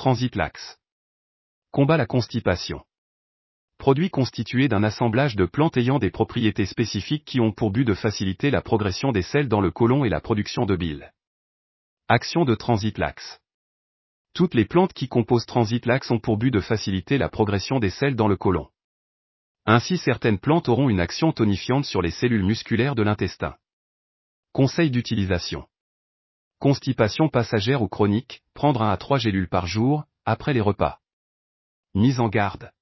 Transitlax. Combat la constipation. Produit constitué d'un assemblage de plantes ayant des propriétés spécifiques qui ont pour but de faciliter la progression des selles dans le côlon et la production de bile. Action de Transitlax. Toutes les plantes qui composent Transitlax ont pour but de faciliter la progression des selles dans le côlon. Ainsi certaines plantes auront une action tonifiante sur les cellules musculaires de l'intestin. Conseil d'utilisation. Constipation passagère ou chronique, prendre 1 à 3 gélules par jour, après les repas. Mise en garde.